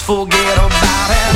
forget about it.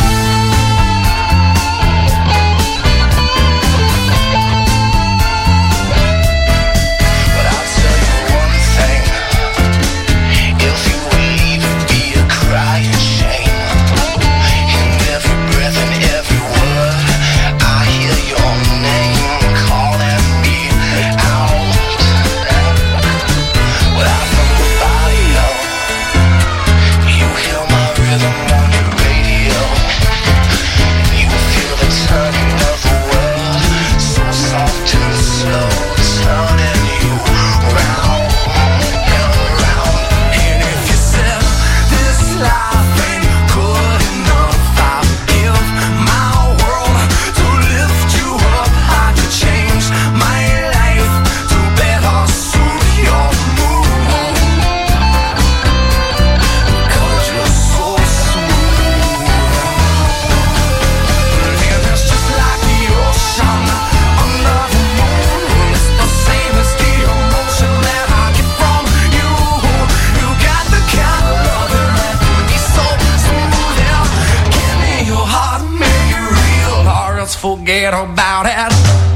Forget about it.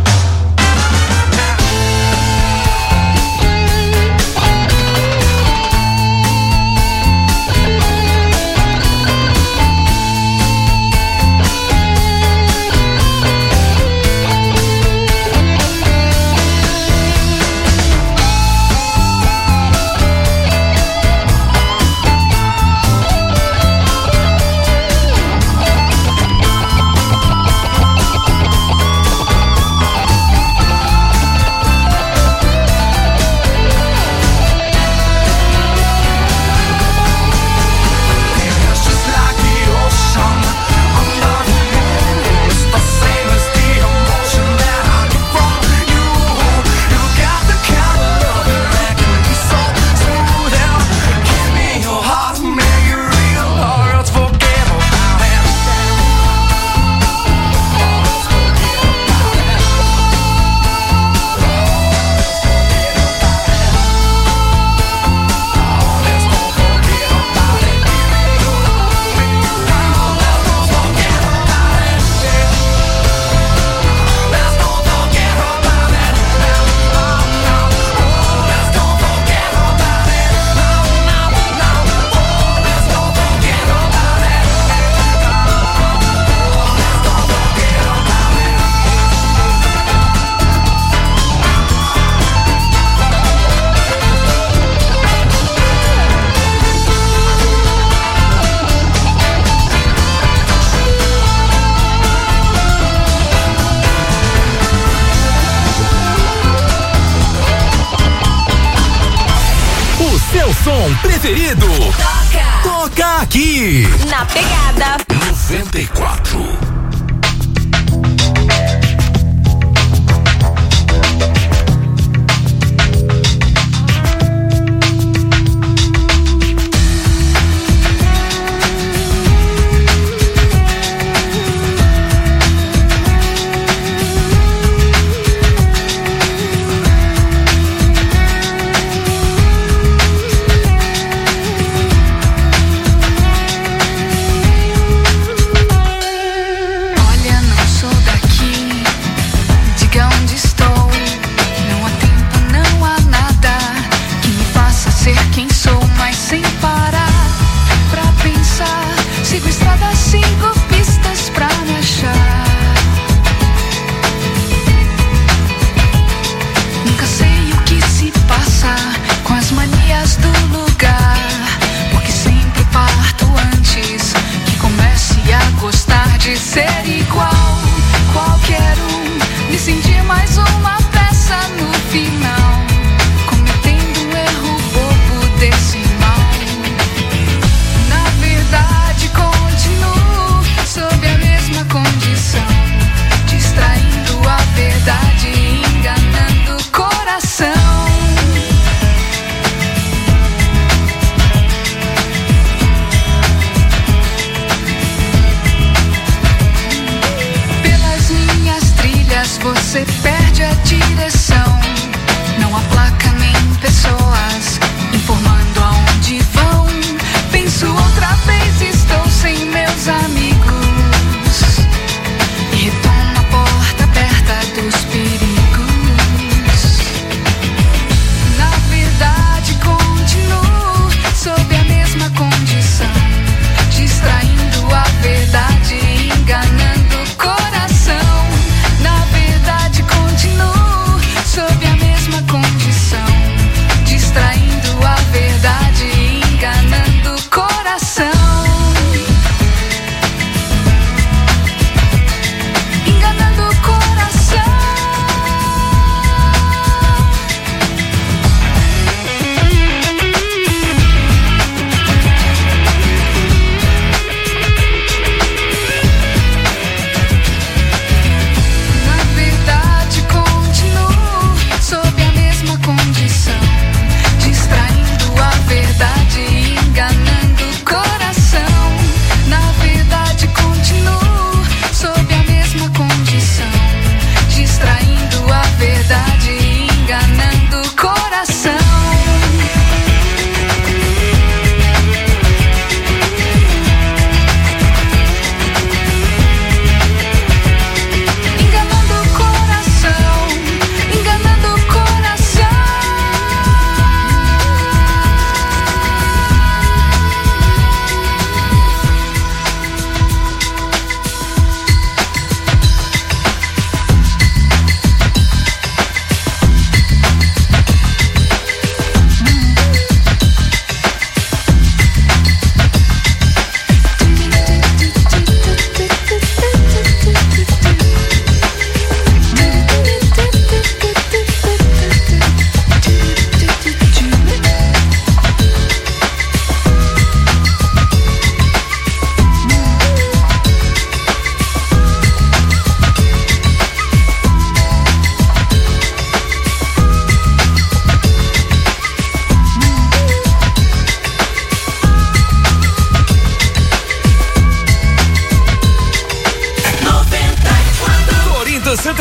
Som preferido. Toca aqui. Na Pegada 94.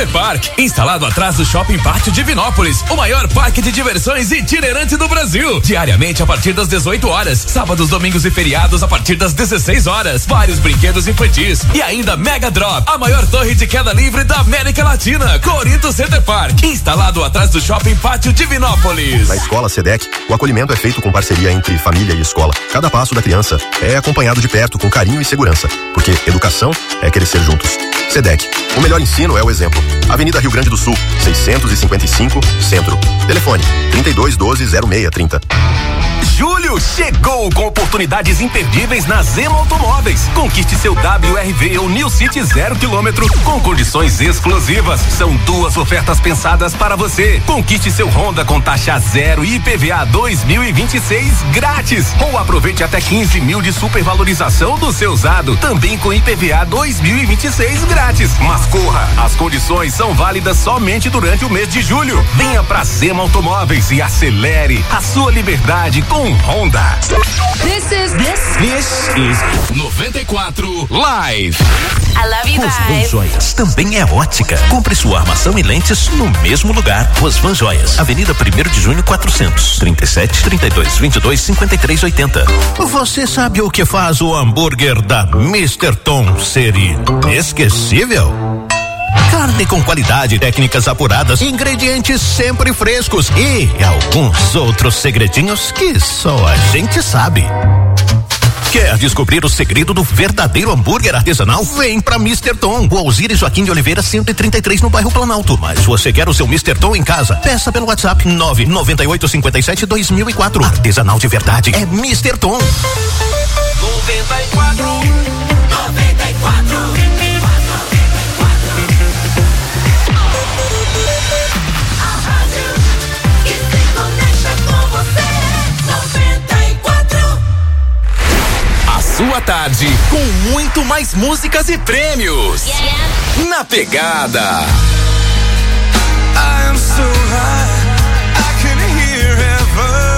Park, instalado atrás do Shopping Pátio Divinópolis, o maior parque de diversões itinerante do Brasil. Diariamente a partir das 18 horas, sábados, domingos e feriados a partir das 16 horas. Vários brinquedos infantis e ainda Mega Drop, a maior torre de queda livre da América Latina. Corinto Center Park, instalado atrás do Shopping Pátio Divinópolis. Na escola SEDEC, o acolhimento é feito com parceria entre família e escola. Cada passo da criança é acompanhado de perto com carinho e segurança, porque educação é crescer juntos. SEDEC, o melhor ensino é o exemplo. Avenida Rio Grande do Sul, 655, Centro. Telefone 3212-0630. Julho chegou com oportunidades imperdíveis na Zema Automóveis. Conquiste seu WRV ou New City 0 km com condições exclusivas. São 2 ofertas pensadas para você. Conquiste seu Honda com taxa zero e IPVA 2026 grátis. Ou aproveite até 15 mil de supervalorização do seu usado, também com IPVA 2026 grátis. Mas corra, as condições são válidas somente durante o mês de julho. Venha pra Zema Automóveis e acelere a sua liberdade com Honda. This is 94 Live. I love you guys. Rosvan Joias também é ótica. Compre sua armação e lentes no mesmo lugar. Rosvan Joias, Avenida 1º de Junho 400, 37 32 22 53 80. Você sabe o que faz o hambúrguer da Mr. Tom ser inesquecível? Carne com qualidade, técnicas apuradas, ingredientes sempre frescos e alguns outros segredinhos que só a gente sabe. Quer descobrir o segredo do verdadeiro hambúrguer artesanal? Vem pra Mr. Tom, o Alzira Joaquim de Oliveira 133 no bairro Planalto. Mas você quer o seu Mr. Tom em casa? Peça pelo WhatsApp 99857-2004. Artesanal de verdade é Mr. Tom. 94. Sua tarde com muito mais músicas e prêmios. Na pegada. I am so high, I can hear heaven.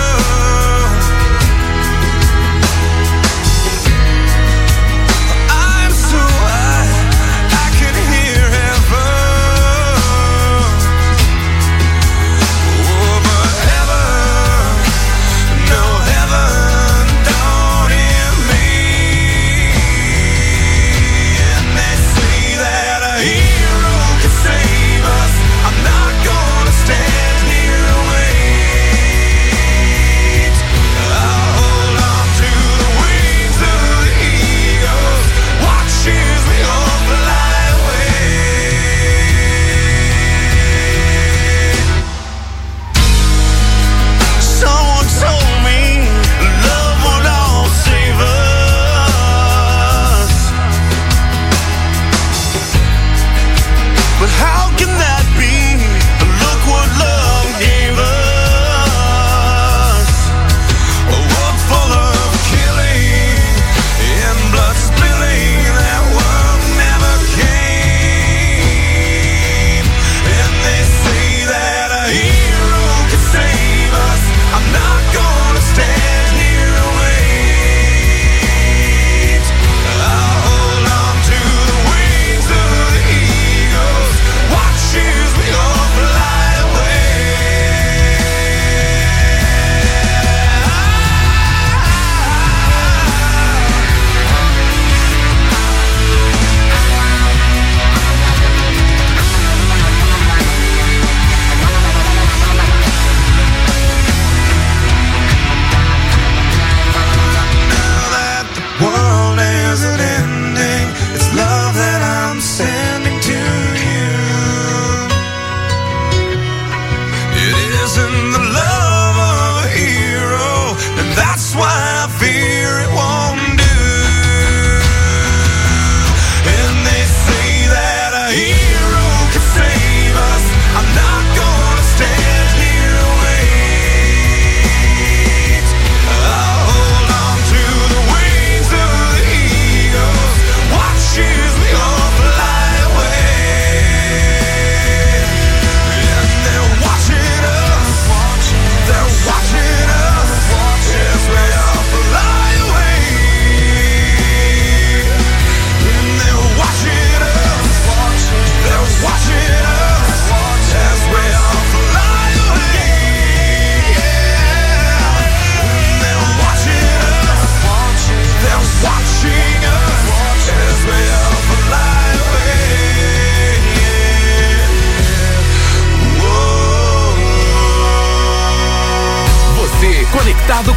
I'm so high, I can hear heaven. Oh, but heaven, no heaven, don't hear me. And they say that a hero can save us. I'm not gonna stay.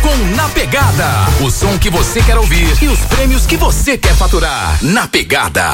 com Na Pegada. O som que você quer ouvir e os prêmios que você quer faturar. Na Pegada.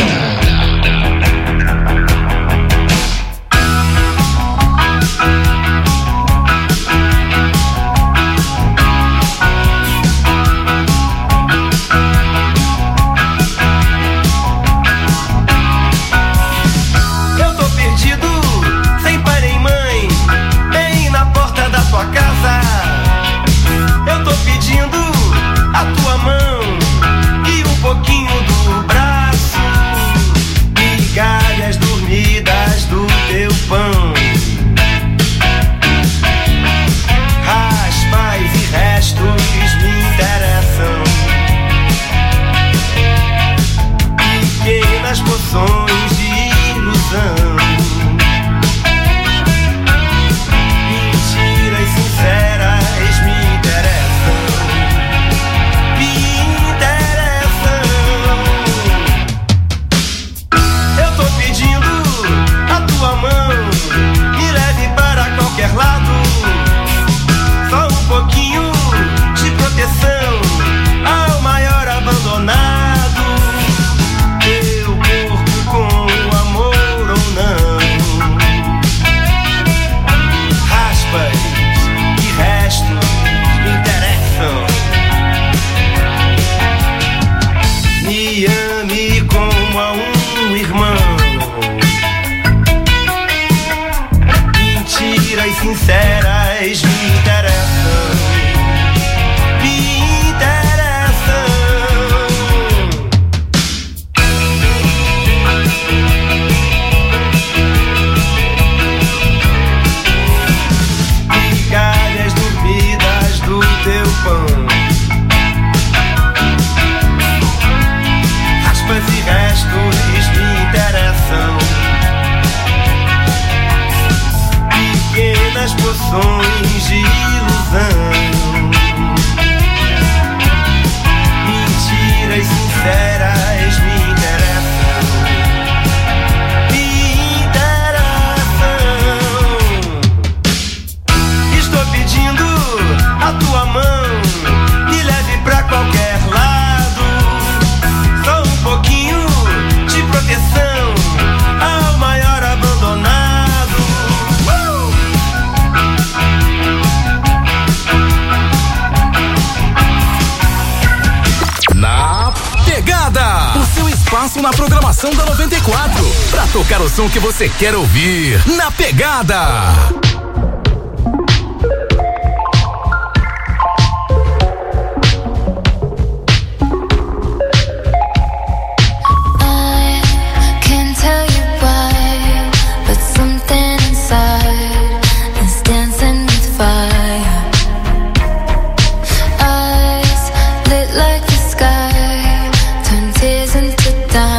Na programação da 94, pra tocar o som que você quer ouvir. Na Pegada.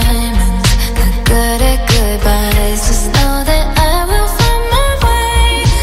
Just know that I will find my way.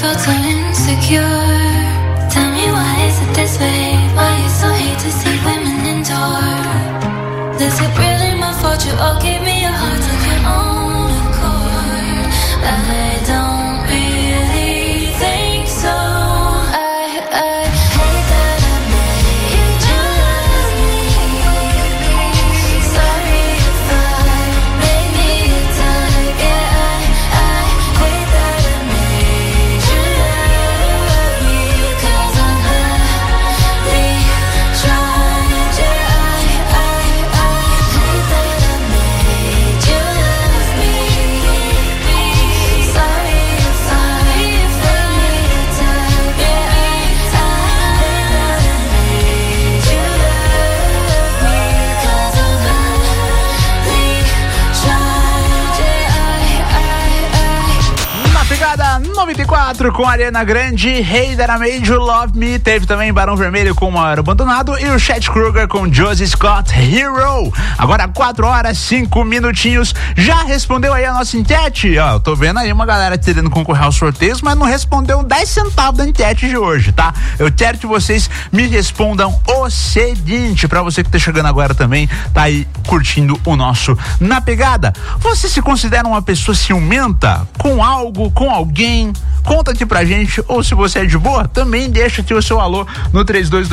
felt so insecure. Tell me why is it this way? Why you so hate to see women endure? Is it really my fault you all gave me your heart of your own accord? I don't really think so. I hate that I made you love me. Sorry if I made me a type. Yeah, I hate that I made you love me. 'Cause I'm really trying. Yeah, I hate that I made you love me. Sorry if I made me a type. Yeah, I hate that I made you love me. 'Cause I'm really trying. Yeah, Na pegada 94 com a Ariana Grande, Hey That I Made You Love Me. Teve também Barão Vermelho com Maior Abandonado e o Chet Kruger com Josie Scott, Hero. Agora 4 horas, 5 minutinhos. Já respondeu aí a nossa enquete? Ó, eu tô vendo aí uma galera querendo concorrer aos sorteios, mas não respondeu 10 centavos da enquete de hoje, tá? Eu quero que vocês me respondam o seguinte, pra você que tá chegando agora também, tá aí curtindo o nosso Na Pegada. Você se considera uma pessoa ciumenta com algo, com alguém? Conta aqui pra gente, ou se você é de boa, também deixa aqui o seu alô no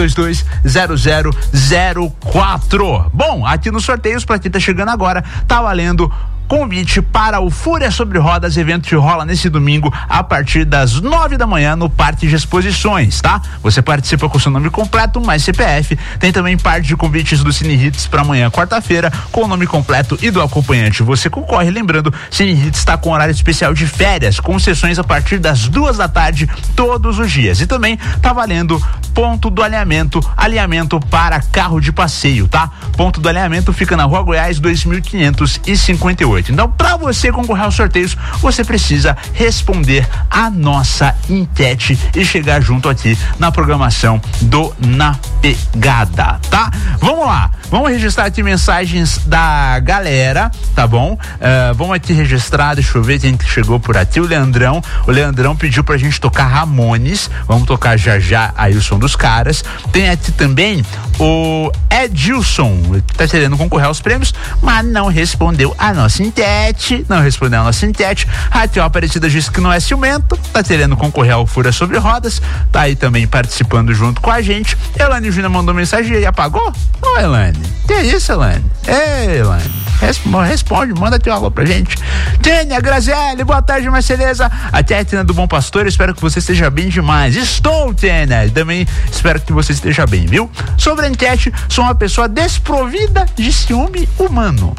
3222-0004. Bom, aqui nos sorteios, pra quem tá chegando agora, tá valendo convite para o Fúria Sobre Rodas, evento que rola nesse domingo a partir das 9 da manhã no Parque de Exposições, tá? Você participa com seu nome completo, mais CPF. Tem também parte de convites do Cine Hits para amanhã, quarta-feira, com o nome completo e do acompanhante. Você concorre, lembrando, Cine Hits está com horário especial de férias, com sessões a partir das 2 da tarde todos os dias. E também tá valendo ponto do alinhamento para carro de passeio, tá? Ponto do alinhamento fica na Rua Goiás 2558. Então, para você concorrer aos sorteios, você precisa responder a nossa enquete e chegar junto aqui na programação do Na Pegada, tá? Vamos lá, vamos registrar aqui mensagens da galera, tá bom? Vamos aqui registrar, deixa eu ver quem que chegou por aqui. O Leandrão pediu pra gente tocar Ramones, vamos tocar já aí o som dos caras. Tem aqui também o Edilson, que tá querendo concorrer aos prêmios, mas não respondeu a nossa enquete, Raquel Aparecida disse que não é ciumento, tá querendo concorrer ao Fúria Sobre Rodas, tá aí também participando junto com a gente. Elane Júnior mandou mensagem e apagou? Ô, Elane, que isso, Elane? Ei, Elane, responde, manda teu alô pra gente. Tênia Grazielli, boa tarde, Marceleza. Aqui é a Tênia do Bom Pastor, espero que você esteja bem demais. Estou, Tênia, também espero que você esteja bem, viu? Sobre a enquete, sou uma pessoa desprovida de ciúme humano.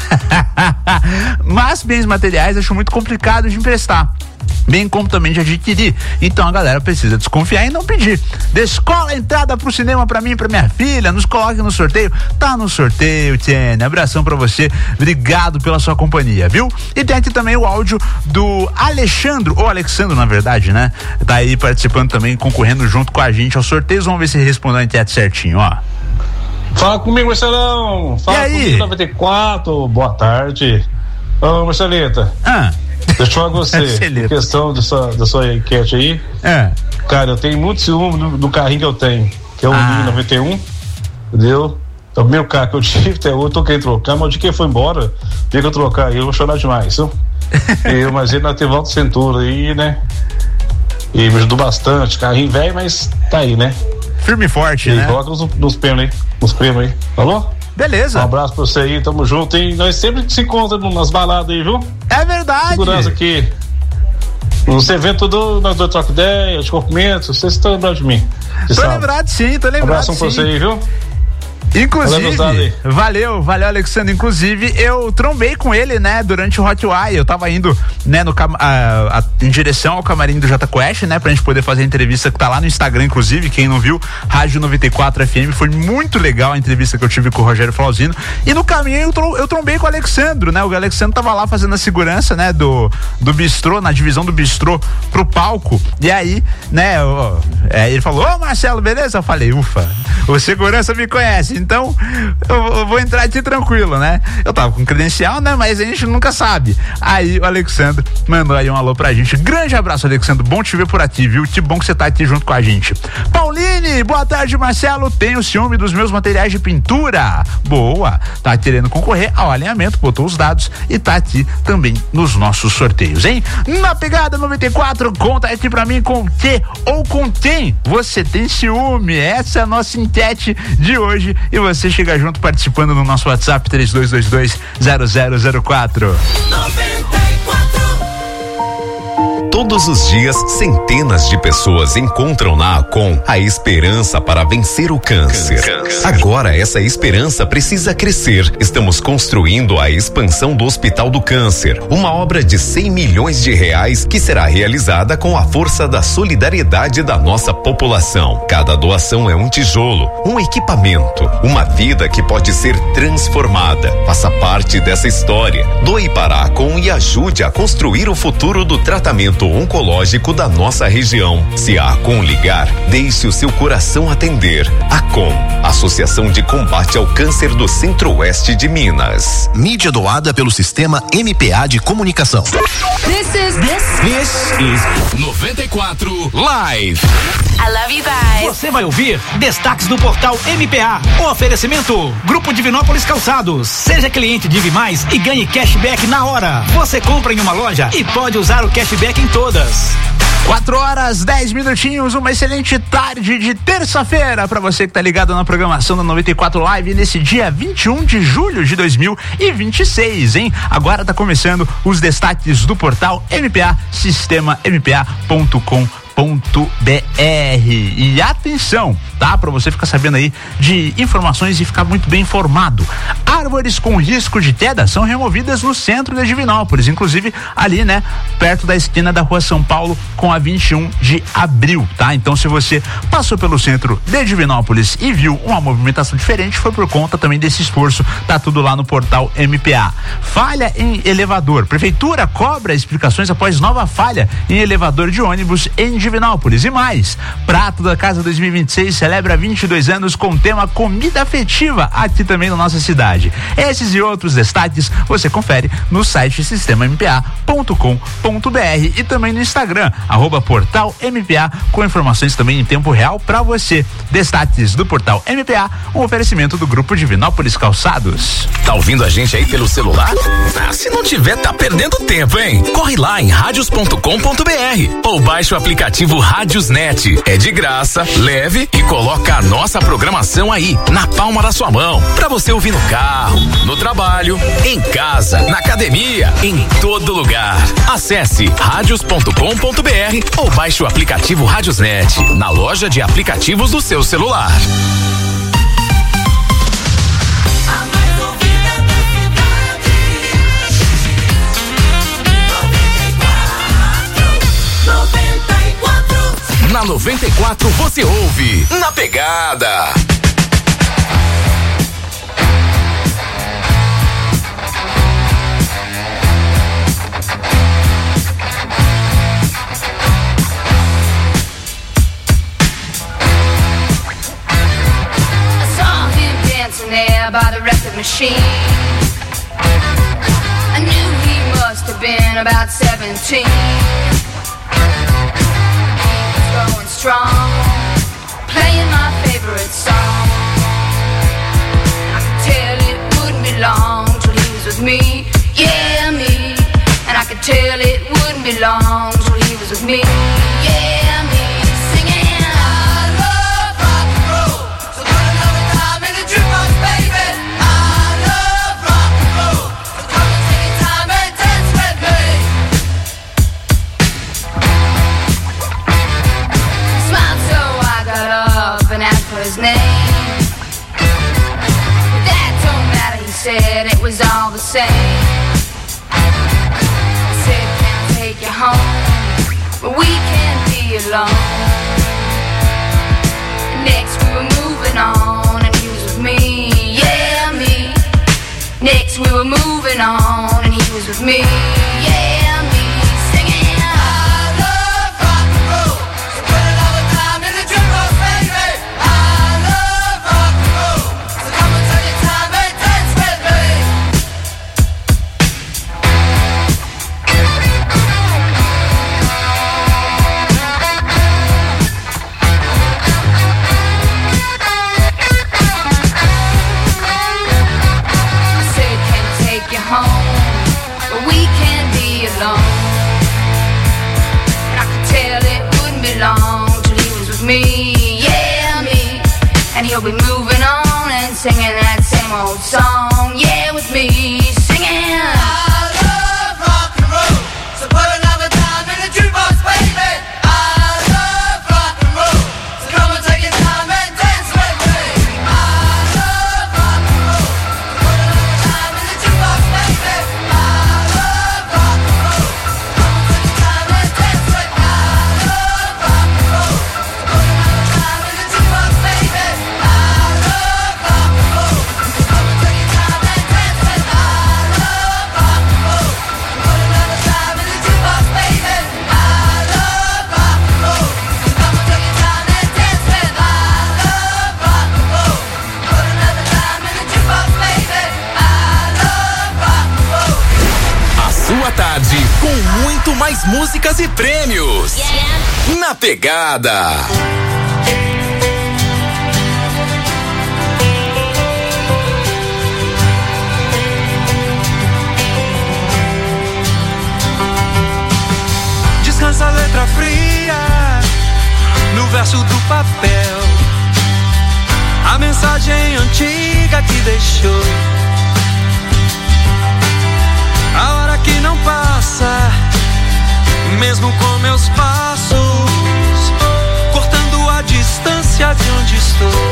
Mas bens materiais acho muito complicado de emprestar, bem como também de adquirir. Então a galera precisa desconfiar e não pedir. Descola a entrada pro cinema pra mim e pra minha filha, nos coloque no sorteio. Tá no sorteio, Tiene. Abração pra você, obrigado pela sua companhia, viu? E tem aqui também o áudio do Alexandro, ou Alexandro na verdade, né? Tá aí participando também, concorrendo junto com a gente aos sorteios. Vamos ver se ele respondeu a enquete certinho, ó. Fala comigo, Marcelão. Fala comigo, 94, boa tarde. Ô, Marcelita. Deixa eu falar com você, em questão da sua enquete aí. Cara, eu tenho muito ciúme do carrinho que eu tenho, que é o 91, entendeu? É o meu carro que eu tive até hoje, eu tô querendo trocar, mas o dia que ele foi embora, dia que eu trocar aí, eu vou chorar demais, viu? Mas ele não teve alta cintura aí, né? E me ajudou bastante, carrinho velho, mas tá aí, né? Firme e forte, né? Coloca nos prêmios aí, falou? Beleza. Um abraço pra você aí, tamo junto, hein? Nós sempre se encontramos nas baladas aí, viu? É verdade. Segurança aqui. Nos eventos nós dois trocamos ideia, de cumprimentos, vocês estão lembrando de mim? Tô lembrado sim. Abração pra você aí, viu? Inclusive, valeu, Alexandre. Inclusive, eu trombei com ele, né, durante o Hot Wire. Eu tava indo, né, em direção ao camarim do Jota Quest, né, pra gente poder fazer a entrevista que tá lá no Instagram, inclusive. Quem não viu, Rádio 94 FM. Foi muito legal a entrevista que eu tive com o Rogério Flauzino. E no caminho eu trombei com o Alexandro, né? O Alexandro tava lá fazendo a segurança, né, do bistrô, na divisão do bistrô pro palco. E aí, né, ele falou: ô Marcelo, beleza? Eu falei: ufa, o segurança me conhece. então eu vou entrar aqui tranquilo, né? Eu tava com credencial, né? Mas a gente nunca sabe. Aí o Alexandre mandou aí um alô pra gente. Grande abraço, Alexandre, bom te ver por aqui, viu? Que bom que você tá aqui junto com a gente. Pauline, boa tarde, Marcelo. Tenho ciúme dos meus materiais de pintura. Boa, tá querendo concorrer ao alinhamento, botou os dados e tá aqui também nos nossos sorteios, hein? Na Pegada 94, conta aqui pra mim com que ou com quem você tem ciúme. Essa é a nossa enquete de hoje e você chega junto participando no nosso WhatsApp 3222-0004. Todos os dias, centenas de pessoas encontram na Acom a esperança para vencer o câncer. Agora, essa esperança precisa crescer. Estamos construindo a expansão do Hospital do Câncer, uma obra de 100 milhões de reais que será realizada com a força da solidariedade da nossa população. Cada doação é um tijolo, um equipamento, uma vida que pode ser transformada. Faça parte dessa história. Doe para a Acom e ajude a construir o futuro do tratamento oncológico da nossa região. Se a Acom ligar, deixe o seu coração atender. Acom, Associação de Combate ao Câncer do Centro-Oeste de Minas. Mídia doada pelo Sistema MPA de Comunicação. This is 94 Live. I love you guys. Você vai ouvir destaques do portal MPA. Oferecimento: Grupo Divinópolis Calçados. Seja cliente Divi Mais e ganhe cashback na hora. Você compra em uma loja e pode usar o cashback em todas. 4:10, uma excelente tarde de terça-feira para você que tá ligado na programação da 94 Live nesse dia 21 de julho de 2026, hein? Agora tá começando os destaques do portal MPA, sistema mpa.com.br. E atenção, tá? Pra você ficar sabendo aí de informações e ficar muito bem informado. Árvores com risco de queda são removidas no centro de Divinópolis, inclusive ali, né? Perto da esquina da Rua São Paulo com a 21 de abril, tá? Então, se você passou pelo centro de Divinópolis e viu uma movimentação diferente, foi por conta também desse esforço. Tá tudo lá no portal MPA. Falha em elevador. Prefeitura cobra explicações após nova falha em elevador de ônibus em Divinópolis. E mais, Prato da Casa 2026 celebra 22 anos com o tema comida afetiva aqui também na nossa cidade. Esses e outros destaques você confere no site sistemampa.com.br e também no Instagram, @portalmpa, com informações também em tempo real para você. Destaques do portal MPA, um oferecimento do Grupo Divinópolis Calçados. Tá ouvindo a gente aí pelo celular? Ah, se não tiver, tá perdendo tempo, hein? Corre lá em radios.com.br ou baixe o aplicativo Rádiosnet. É de graça, leve e coloca a nossa programação aí, na palma da sua mão, pra você ouvir no carro, no trabalho, em casa, na academia, em todo lugar. Acesse radios.com.br ou baixe o aplicativo Rádiosnet na loja de aplicativos do seu celular. Na 94 você ouve Na Pegada. I saw him dancing there by the record machine. I knew he must have been about 17. Going strong, playing my favorite song. I could tell it wouldn't be long till he was with me, yeah, me. And I could tell it wouldn't be long till he was with me, yeah, me. Singing, I love rock and roll, so put another dime in the jukebox, baby. I love rock and roll, so come and take your time and dance with me. And asked for his name. That don't matter, he said, it was all the same. I said, can I take you home, but we can't be alone. And next we were moving on, and he was with me, yeah, me. Next we were moving on, and he was with me, yeah, me. Singing, I love rock and roll, so put another time in the jukebox, baby. I love rock and roll, so we'll be moving on and singing that same old song. Yeah, with me singing. I love rock and roll, so put another time in the jukebox, baby. I love rock and roll, so come and take your time and dance with me. I love rock and roll, so put another time in the jukebox, baby. I love rock and roll, so come and take your time and dance with me. I love rock and roll, so put another time in the jukebox, baby. I love rock and roll, so come and take your time and dance with me. I love rock and roll, so put another time in the jukebox, baby. I love rock and roll, so come and take your time and dance with me. I love rock and roll, so put another time in the jukebox, baby. I love rock and roll. A sua tarde com muito mais músicas e prêmios. Na Pegada. Descansa a letra fria no verso do papel, a mensagem antiga que deixou. A hora que não passa, mesmo com meus passos, cortando a distância de onde estou.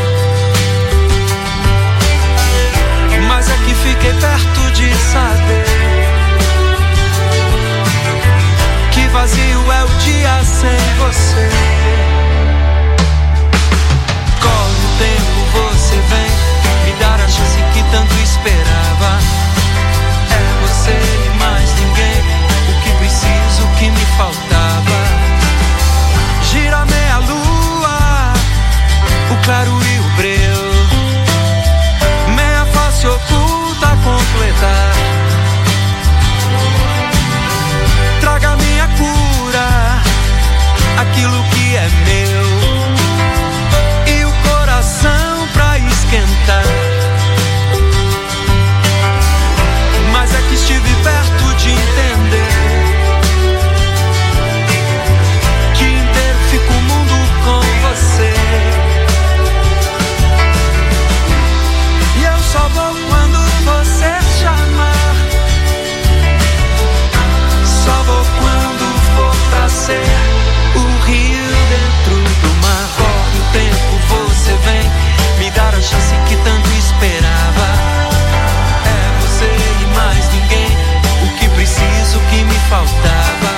Mas é que fiquei perto de saber que vazio é o dia sem você. Corre o tempo, você vem me dar a chance que tanto esperava. É você e mais ninguém, o que preciso, o que me faltava. Gira meia lua, o claro e o breu, meia face oculta a completar. Traga minha cura, aquilo que é meu, e o coração pra esquentar. Mas é que estive perto de entender que inteiro fica o mundo com você. E eu só vou quando você chamar, só vou quando for pra ser o rio dentro do mar. Corre o tempo, você vem me dar a chance que tanto esperava. É você e mais ninguém, o que preciso, o que me faltava.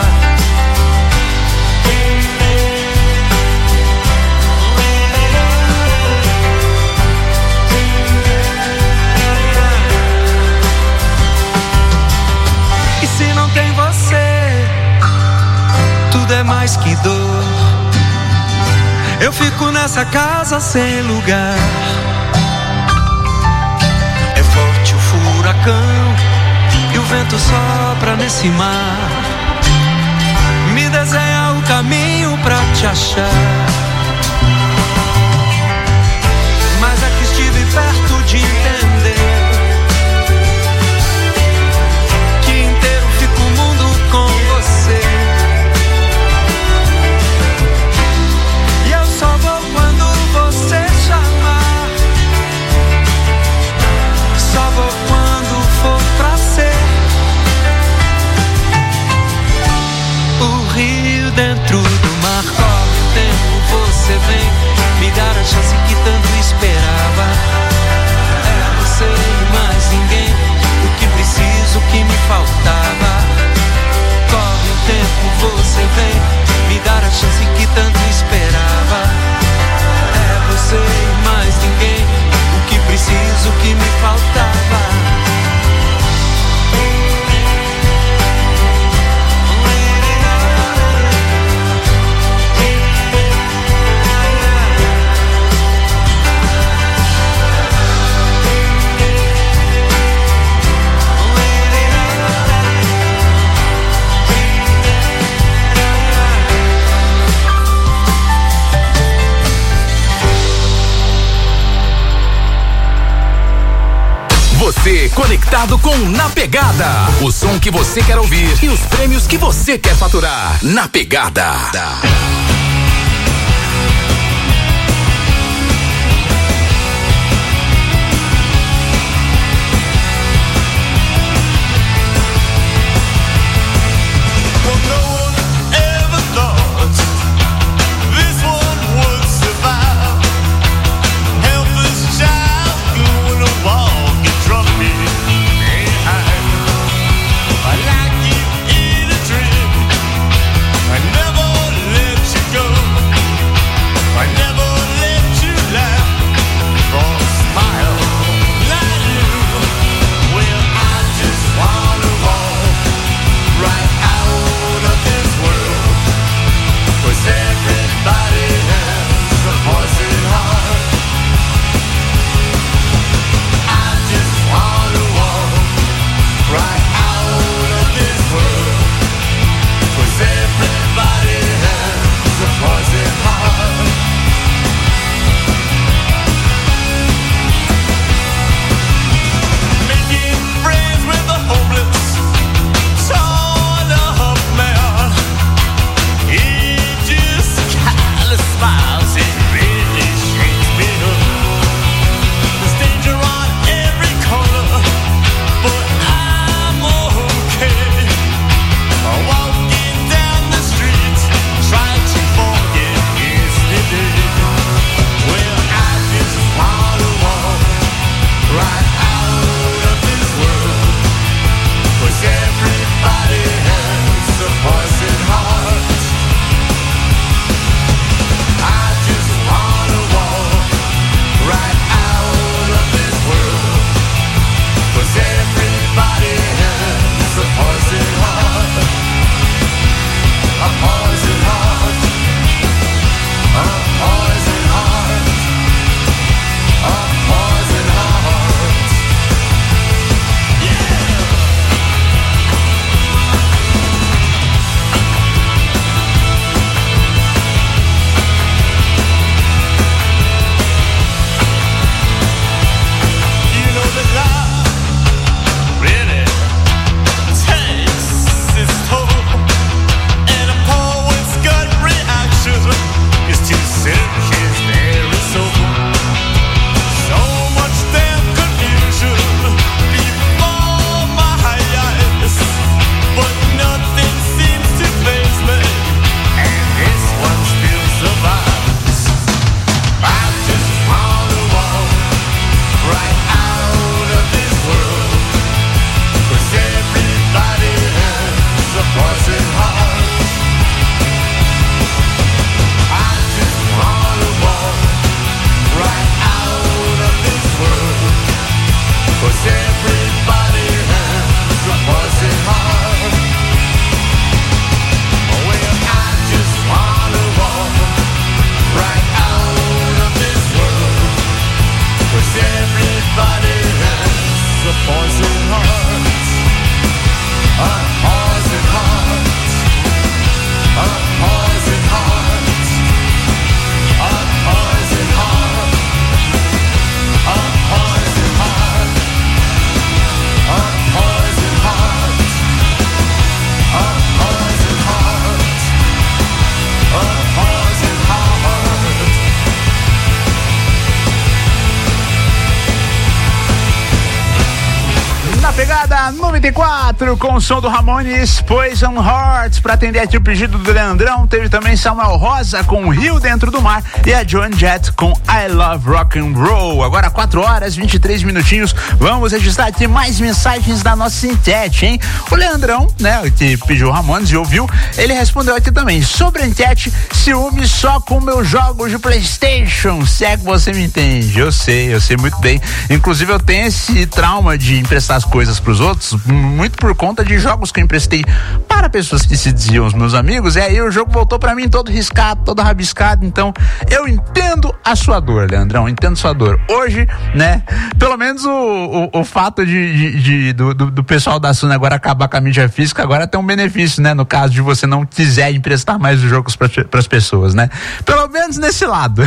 E se não tem você, tudo é mais que dor. Eu fico nessa casa sem lugar. É forte o furacão e o vento sopra nesse mar. Me desenha o caminho pra te achar. Mas é que estive perto de entender que inteiro fica o mundo com você. E eu só vou quando você chamar, só vou quando for pra ser o rio dentro do mar. Corre o tempo, você vem me dar a chance que tanto esperava. É você e mais ninguém, o que preciso, o que me faltava. Corre o tempo, você vem me dar a chance que tanto esperava. É você e mais ninguém, o que preciso, o que me faltava. Você conectado com Na Pegada. O som que você quer ouvir e os prêmios que você quer faturar. Na Pegada. da 94 com o som do Ramones, Poison Hearts, para atender aqui o pedido do Leandrão. Teve também Samuel Rosa com Rio Dentro do Mar e a Joan Jett com I Love Rock and Roll. Agora 4h23. Vamos registrar aqui mais mensagens da nossa enquete, hein? O Leandrão, né, que pediu o Ramones e ouviu, ele respondeu aqui também sobre a enquete: ciúme só com meus jogos de PlayStation, se é que você me entende. Eu sei muito bem. Inclusive eu tenho esse trauma de emprestar as coisas pros outros, muito por conta de jogos que eu emprestei para pessoas que se diziam os meus amigos, e aí o jogo voltou pra mim todo riscado, todo rabiscado. Então eu entendo a sua dor, Leandrão, entendo sua dor. Hoje, né, pelo menos o fato do pessoal da Sony agora acabar com a mídia física agora tem um benefício, né, no caso de você não quiser emprestar mais os jogos para as pessoas, né, pelo menos nesse lado.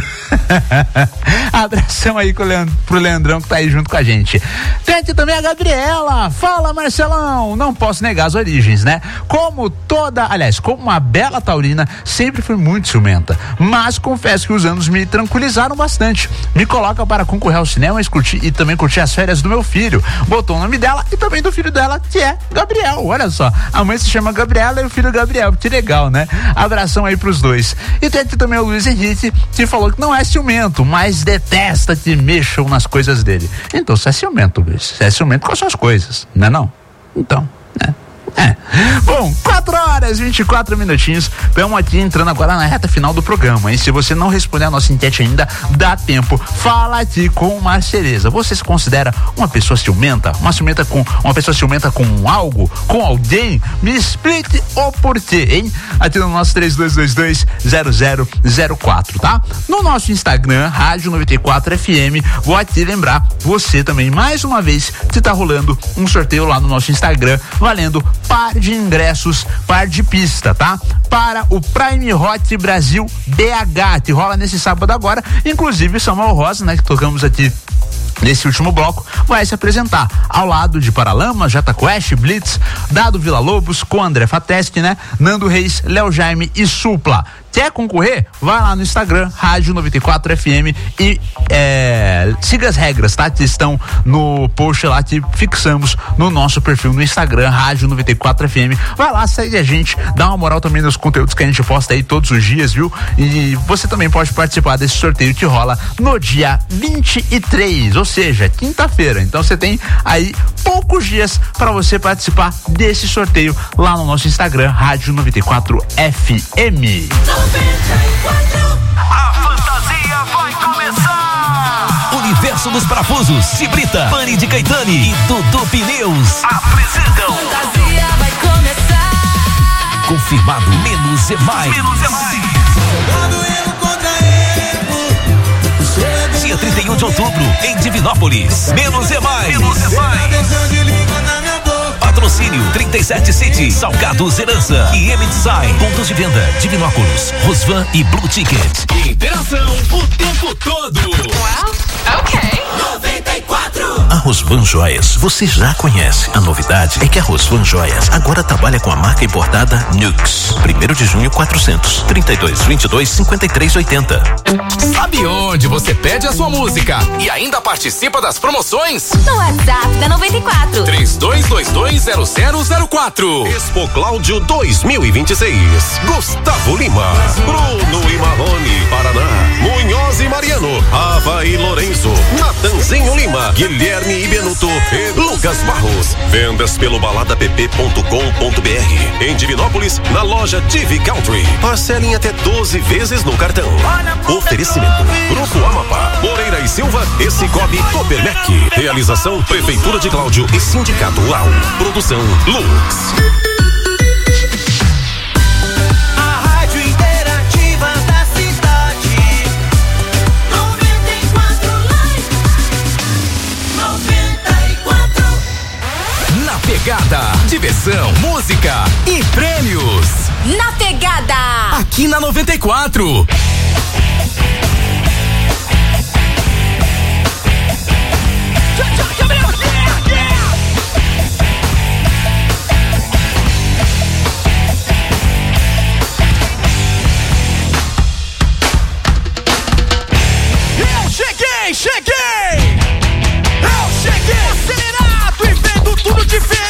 Abração aí pro Leandrão que tá aí junto com a gente. Tem aqui também a Gabriela. Fala, Marcelão. Não posso negar as origens, né? Como uma bela taurina, sempre fui muito ciumenta, mas confesso que os anos me tranquilizaram bastante. Me coloca para concorrer ao cinema e também curtir as férias do meu filho. Botou o nome dela e também do filho dela, que é Gabriel. Olha só, a mãe se chama Gabriela e o filho Gabriel. Que legal, né? Abração aí pros dois. E tem aqui também o Luiz Henrique, que falou que não é ciumento, mas detesta que mexam nas coisas dele. Então você é ciumento, Luiz. Você é ciumento com as suas coisas, não é não? Então, né? Bom, 4h24. Vamos aqui entrando agora na reta final do programa. E se você não responder a nossa enquete ainda, dá tempo. Fala aqui com o Marceleza. Você se considera uma pessoa ciumenta? Uma pessoa ciumenta com algo? Com alguém? Me explique o porquê, hein? Aqui no nosso 3222-0004, tá? No nosso Instagram, Rádio 94FM, vou aqui lembrar você também, mais uma vez, que tá rolando um sorteio lá no nosso Instagram, valendo par de ingressos, par de pista, tá? Para o Prime Hot Brasil BH, que rola nesse sábado agora. Inclusive Samuel Rosa, né, que tocamos aqui nesse último bloco, vai se apresentar ao lado de Paralamas, Jota Quest, Blitz, Dado Villa Lobos, com André Fateschi, né? Nando Reis, Léo Jaime e Supla. Quer concorrer? Vai lá no Instagram, Rádio 94FM e siga as regras, tá? Que estão no post lá que fixamos no nosso perfil no Instagram, Rádio 94FM. Vai lá, segue a gente, dá uma moral também nos conteúdos que a gente posta aí todos os dias, viu? E você também pode participar desse sorteio que rola no dia 23, ou seja, quinta-feira. Então você tem aí poucos dias para você participar desse sorteio lá no nosso Instagram, Rádio 94FM. A fantasia vai começar! Universo dos Parafusos, Cibrita, Pani de Caetani e Dudu Pneus apresentam. Fantasia vai começar. Confirmado, menos é mais. Dia 31 de outubro, em Divinópolis, menos é mais. Patrocínio 37 City, Salgados Herança e M-Design. Pontos de venda, Divinópolis, Rosvan e Blue Ticket. Interação o tempo todo. Well, ok. 94. A Rosvan Joias, você já conhece. A novidade é que a Rosvan Joias agora trabalha com a marca importada Nux. 1º de junho, 400, 3222-5380. Sabe onde você pede a sua música e ainda participa das promoções? No WhatsApp da 94. 3222-0004. Expo Cláudio 2026. Gustavo Lima, Bruno e Marrone, Paraná, Munhoz e Mariano, Ava e Lourenço, Natanzinho Lima, Guilherme e Benuto e Lucas Barros. Vendas pelo baladapp.com.br. Em Divinópolis, na loja TV Country. Parcelem até 12 vezes no cartão. Oferecimento: Grupo Amapá, Moreira e Silva e Cicobi Copermec. Realização: Prefeitura de Cláudio e Sindicato UAU. Produção Lux. A rádio interativa da cidade. 94 Live. 94. Na pegada, diversão, música e prêmios. Na pegada. Aqui na 94. Cheguei! Eu cheguei acelerado e vendo tudo diferente.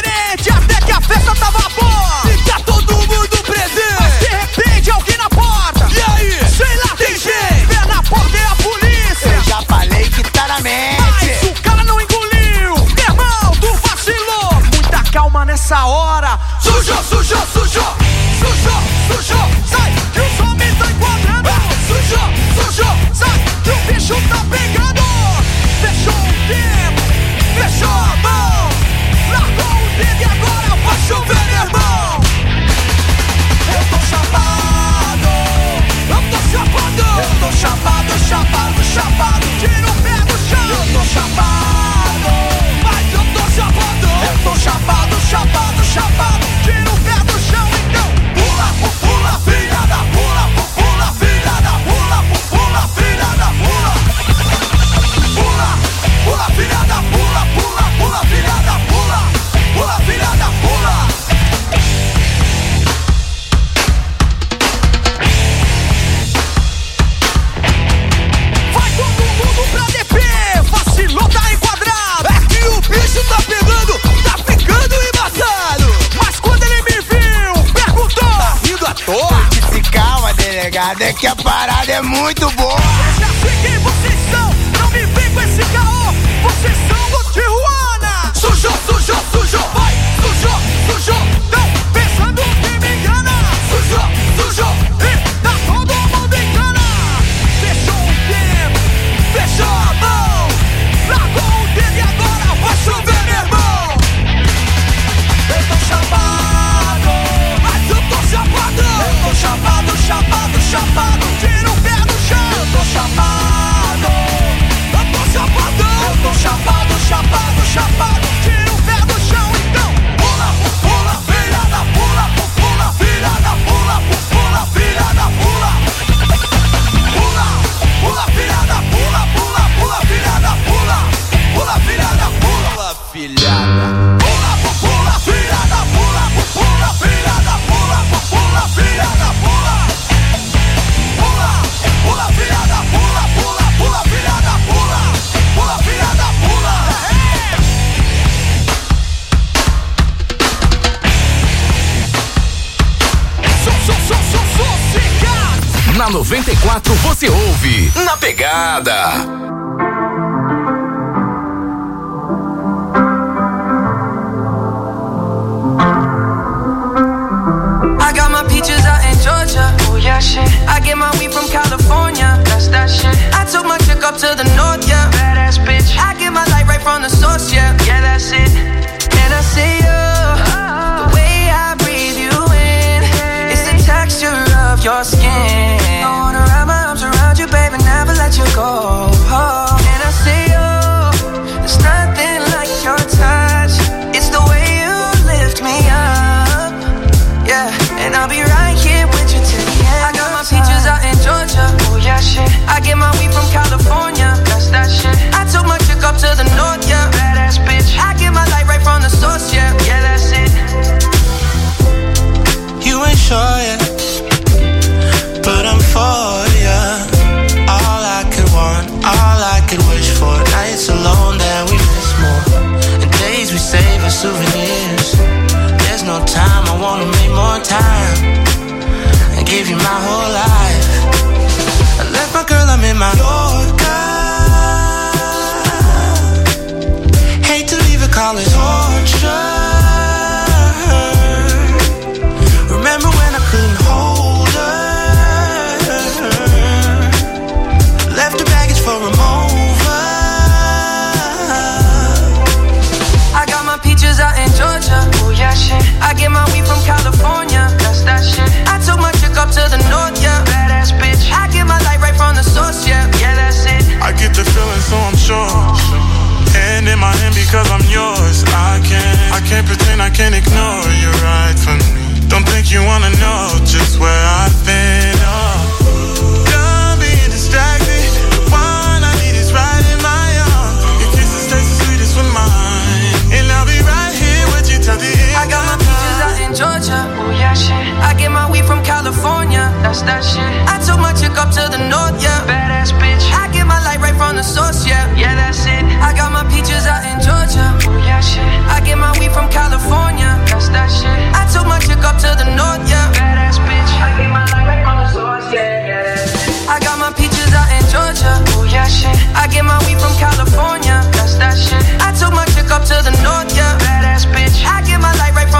nessa hora. Sujou, sujou, sujou, sujou, sujou, sai, que os homens tá enquadrando. Sujou, sujou, sai, que o bicho tá pegando. Fechou o tempo, fechou a mão, largou o dedo e agora vai chover, meu irmão. Eu tô chapado, eu tô chapado, eu tô chapado, chapado, chapado, tira o pé do chão. Eu tô chapado, mas eu tô chapado, eu tô chapado, chapado, chapado, tira o pé do chão. Então pula, pula, filha da pula, pula, filha da pula, pula, filha da pula, pula, pula, filha da pula, pula, pula, filha da pula, pula, filha da pula. Vai todo mundo pra DP, vacilou, tá enquadrado. É que o bicho tá pegando, tá ficando embaçado. Mas quando ele me viu, perguntou: tá rindo à toa? Se calma, delegado, é que a parada é muito boa. Eu já sei quem vocês são, não me vem com esse caô. Vocês são do Tijuana. Sujou, sujou, sujou, vai, sujou, sujou. Tão pensando que me engana. Sujou, sujou, e tá todo mundo em cana. Fechou o tempo, fechou a mão, largou o dedo e agora vai chover, meu irmão. Eu tô chapado, mas eu tô chapado. Eu tô chapado, chapado, chapado, tira o pé do chão. Eu tô chapado, eu tô chapado, eu tô chapado, chapado, chapado, tira o pé do chão. Então pula, pula, filha da pula, pula, filha da pula, pula, filha da pula, pula, pula, filha da pula, pula, pula, filha da pula, pula, filha da pula, filha da pula, pula, filha da pula, pula, filha da pula, pula, filha da pula, pula, pula, filha da pula, pula, pula, filha da pula, pula, filha da pula. Na 94 você ouve Na Pegada. I got my peaches out in Georgia. Oh yeah, shit. I get my weed from California. That's that shit. I took my chick up to the north, yeah. Badass bitch. I get my light right from the source, yeah. Yeah, that's it. And I see you, the way I breathe you in. It's the texture of your skin. I wanna wrap my arms around you, baby, never let you go. Oh. And I see you, there's nothing like your touch. It's the way you lift me up, yeah. And I'll be right here with you till the end. I got my peaches out in Georgia. Oh yeah, shit. I get my weed from California. That's that shit. I took my chick up to the north, yeah. Badass bitch. I get my light right from the source, yeah. Yeah, that's it. You ain't sure yet, but I'm for ya. All I could want, all I could wish for. Nights alone that we miss more, and days we save as souvenirs. There's no time, I wanna make more time and give you my whole life. I left my girl, I'm in my Yorker. Hate to leave it, call it torture. Remember when I couldn't hold her? Left her baggage for a mover. I got my peaches out in Georgia. Oh yeah, shit. I get my weed from California. That's that shit. I took my chick up to the north, yeah. Badass bitch. I get my light right from the source, yeah. Yeah, that's it. I get the feeling, so I'm sure. Hand in my hand because I'm yours. I can't pretend, I can't ignore you right from me. Don't think you wanna know just where I've been. Done being distracted. The one I need is right in my arms. Your kisses taste the sweetest with mine, and I'll be right here with you till the end. I got my peaches out in Georgia. Oh yeah, shit. I get my weed from California. That's that shit. I took my chick up to the north, yeah. Badass bitch. I get my light right from the source, yeah. Yeah, that's it. I got my peaches out in Georgia. Oh yeah, shit. I get my weed from California. That's that shit. I took my chick up to the north, yeah. Badass bitch. I get my light right from the source, yeah. Yeah, that's it. I got my peaches out in Georgia. Oh yeah, shit. I get my weed from California. That's that shit. I took my chick up to the north, yeah. Badass bitch. I get my light right from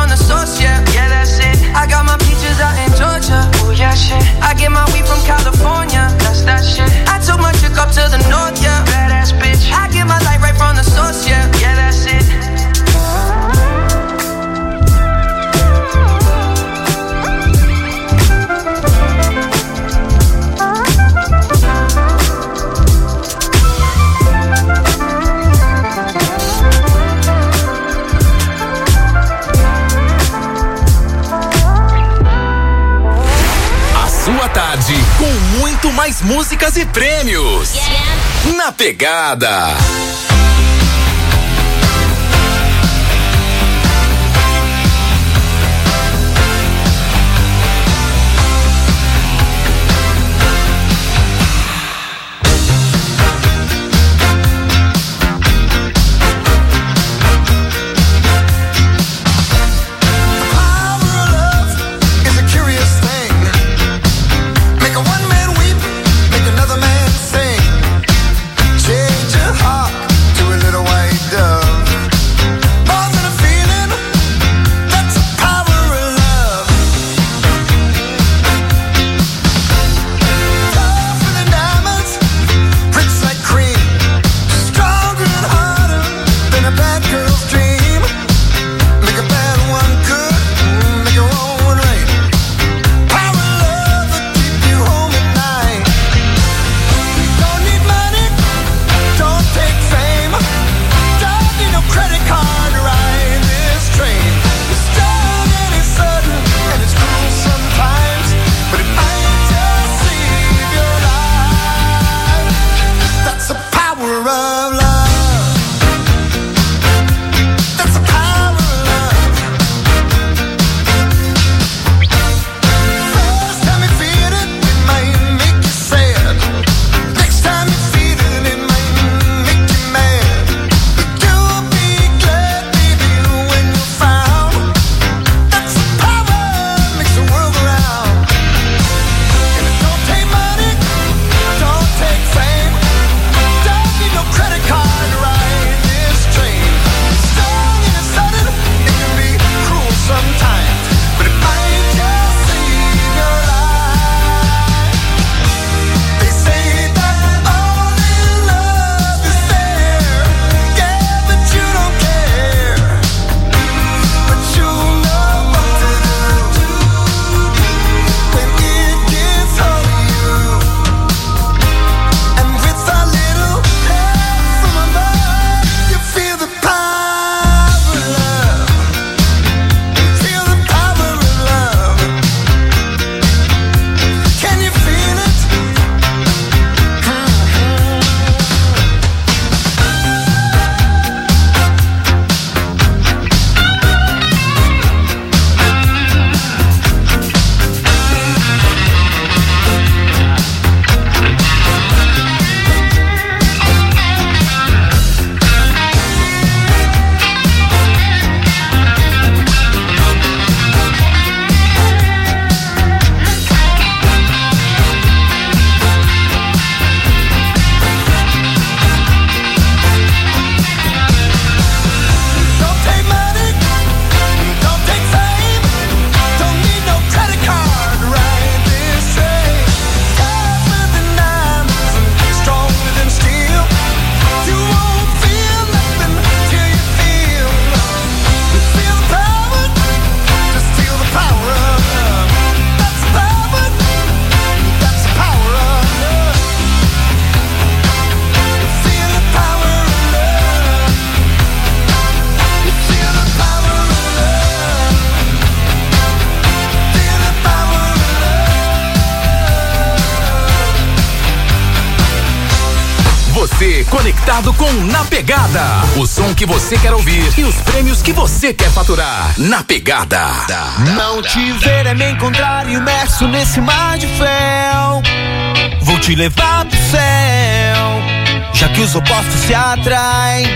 muito mais músicas e prêmios. Na Pegada. Você conectado com Na Pegada. O som que você quer ouvir e os prêmios que você quer faturar. Na Pegada. Não te ver é me encontrar imerso nesse mar de fel. Vou te levar pro céu, já que os opostos se atraem.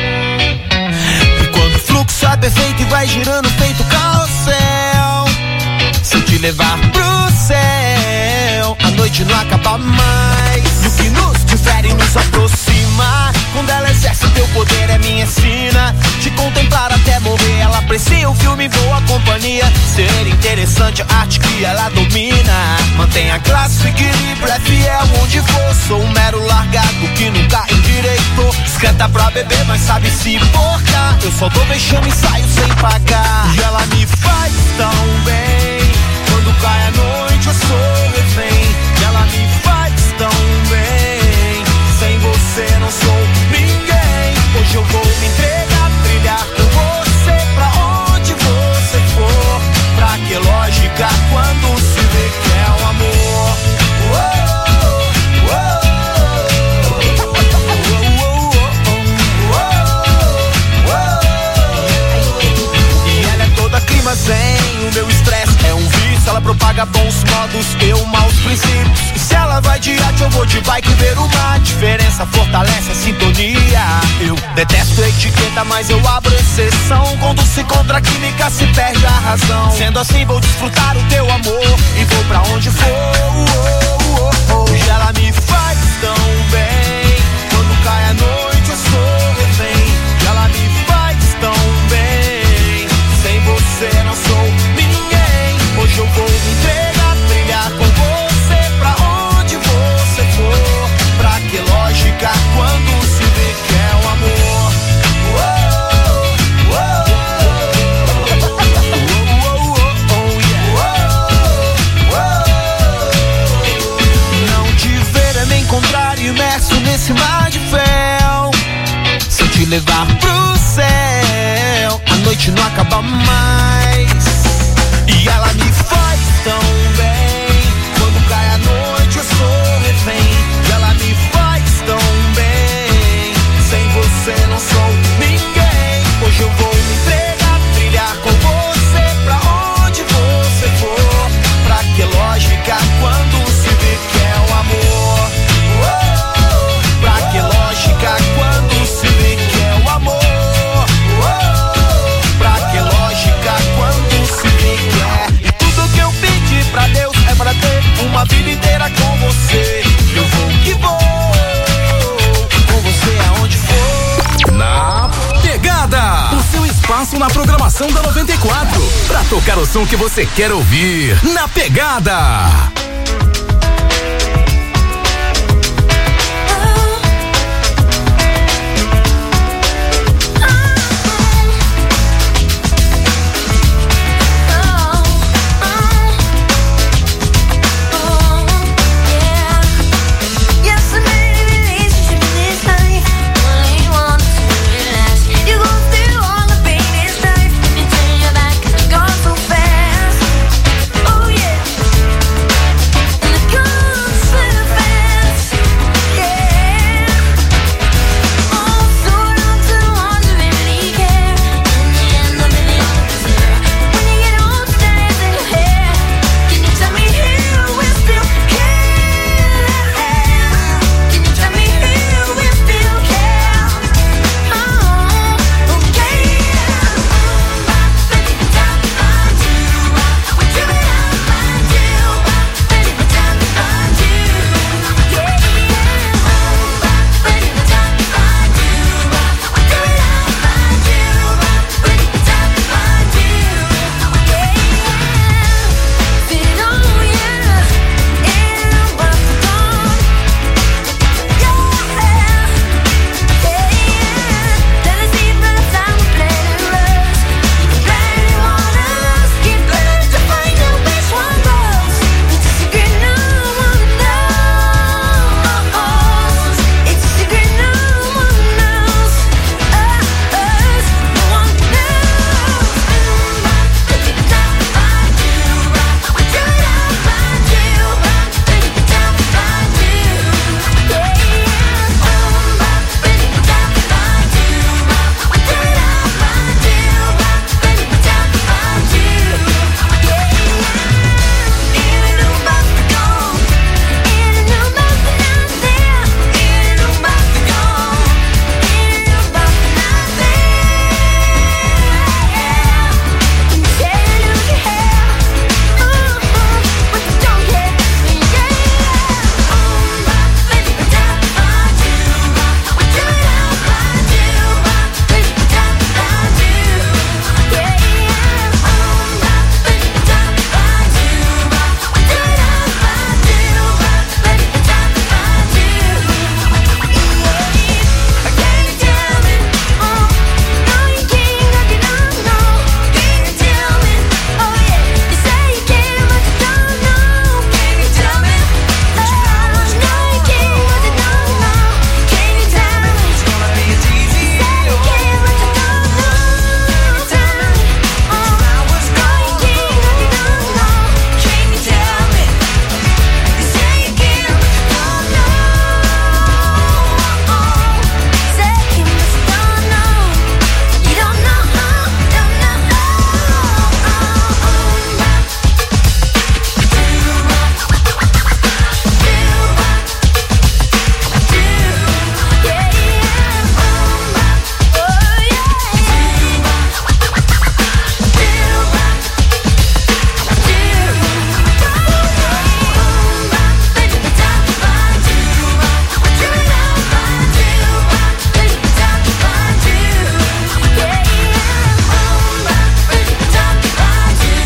E quando o fluxo é perfeito e vai girando feito carrossel, se eu te levar pro céu, a noite não acaba mais. E o que nos difere e nos aproxima, quando ela exerce teu poder é minha sina. Te contemplar até morrer, ela aprecia o filme, boa companhia. Ser interessante, a arte que ela domina. Mantém a classe, o equilíbrio, é fiel onde for. Sou um mero largado que nunca endireitou. Esquenta pra beber, mas sabe se portar. Eu só dou vexame e saio sem pagar. E ela me faz tão bem. Quando cai a noite eu sou refém. E ela me faz tão bem. Sem você não sou ninguém. Hoje eu vou me entregar, trilhar com você pra onde você for. Pra que lógica quando se vê que é um amor? paga bons modos, eu maus princípios. Se ela vai de arte, eu vou de bike ver o mar. Diferença fortalece a sintonia. Eu detesto etiqueta, mas eu abro exceção. Quando se contra a química, se perde a razão. Sendo assim, vou desfrutar o teu amor e vou pra onde for. Hoje ela me faz tão bem. Quando cai a noite, eu sou refém. E ela me faz tão bem. Sem você não sou ninguém. Hoje eu vou me entregar, brilhar com você pra onde você for. Pra que lógica quando se vê que é o amor? Não te ver é me encontrar imerso nesse mar de fel. Se eu te levar pro céu, a noite não acaba mais. E ela me faz tão bem. Quando cai a noite eu sou refém. E ela me faz tão bem. Sem você não sou ninguém. Hoje eu vou me entregar, brilhar com você pra onde você for. Pra que lógica quando se vê que é o amor? Pra que lógica quando se vê que é o amor? Pra que lógica quando se vê que é? E tudo que eu pedi pra Deus é pra ter uma vida inteira com você. Eu vou que vou, com você aonde for. Na Pegada, o seu espaço na programação da 94, pra tocar o som que você quer ouvir. Na Pegada.